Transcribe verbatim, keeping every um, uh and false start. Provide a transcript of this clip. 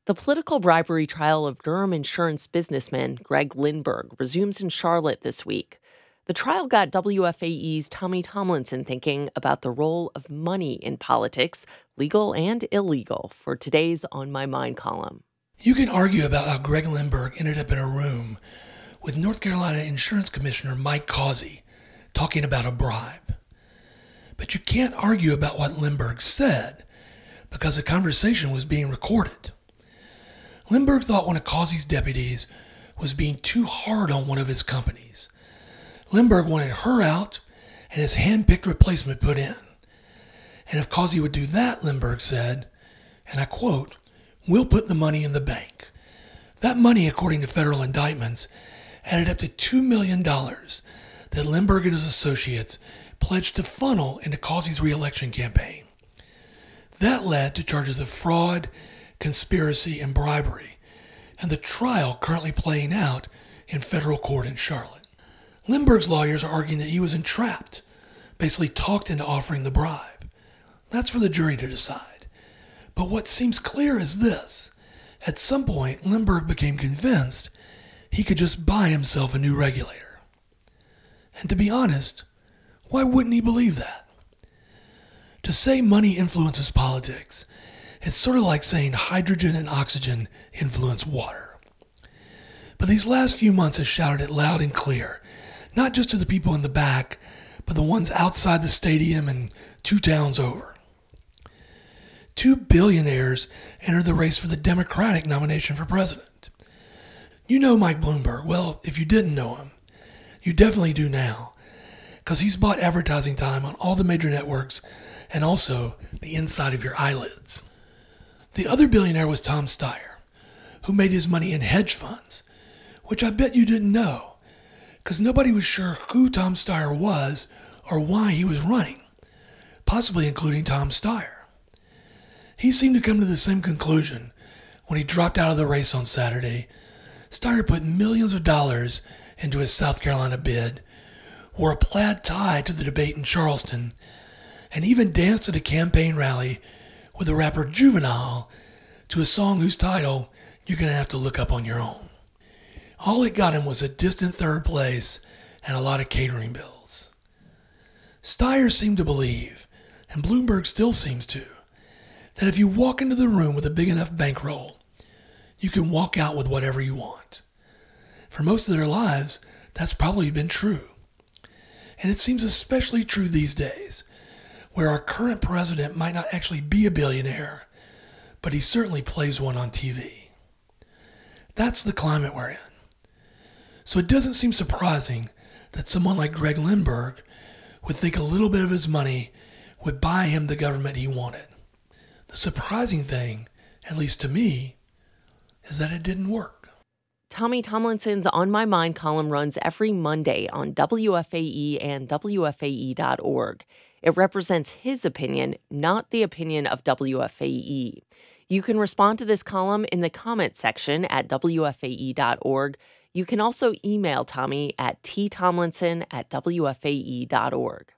The political bribery trial of Durham insurance businessman Greg Lindberg resumes in Charlotte this week. The trial got W F A E's Tommy Tomlinson thinking about the role of money in politics, legal and illegal, for today's On My Mind column. You can argue about how Greg Lindberg ended up in a room with North Carolina Insurance Commissioner Mike Causey talking about a bribe. But you can't argue about what Lindberg said because the conversation was being recorded. Lindberg thought one of Causey's deputies was being too hard on one of his companies. Lindberg wanted her out and his hand-picked replacement put in. And if Causey would do that, Lindberg said, and I quote, "We'll put the money in the bank." That money, according to federal indictments, added up to two million dollars that Lindberg and his associates pledged to funnel into Causey's re-election campaign. That led to charges of fraud, conspiracy, and bribery, and the trial currently playing out in federal court in Charlotte. Lindberg's lawyers are arguing that he was entrapped, basically talked into offering the bribe. That's for the jury to decide. But what seems clear is this. At some point, Lindberg became convinced he could just buy himself a new regulator. And to be honest, why wouldn't he believe that? To say money influences politics, it's sort of like saying hydrogen and oxygen influence water. But these last few months have shouted it loud and clear, not just to the people in the back, but the ones outside the stadium and two towns over. Two billionaires entered the race for the Democratic nomination for president. You know Mike Bloomberg. Well, if you didn't know him, you definitely do now, because he's bought advertising time on all the major networks and also the inside of your eyelids. The other billionaire was Tom Steyer, who made his money in hedge funds, which I bet you didn't know, because nobody was sure who Tom Steyer was or why he was running, possibly including Tom Steyer. He seemed to come to the same conclusion when he dropped out of the race on Saturday. Steyer put millions of dollars into his South Carolina bid, wore a plaid tie to the debate in Charleston, and even danced at a campaign rally with the rapper Juvenile to a song whose title you're going to have to look up on your own. All it got him was a distant third place and a lot of catering bills. Steyer seemed to believe, and Bloomberg still seems to, that if you walk into the room with a big enough bankroll, you can walk out with whatever you want. For most of their lives, that's probably been true. And it seems especially true these days, where our current president might not actually be a billionaire, but he certainly plays one on T V. That's the climate we're in. So it doesn't seem surprising that someone like Greg Lindberg would think a little bit of his money would buy him the government he wanted. The surprising thing, at least to me, is that it didn't work. Tommy Tomlinson's On My Mind column runs every Monday on W F A E and W F A E dot org. It represents his opinion, not the opinion of W F A E. You can respond to this column in the comments section at W F A E dot org. You can also email Tommy at t tomlinson at W F A E dot org.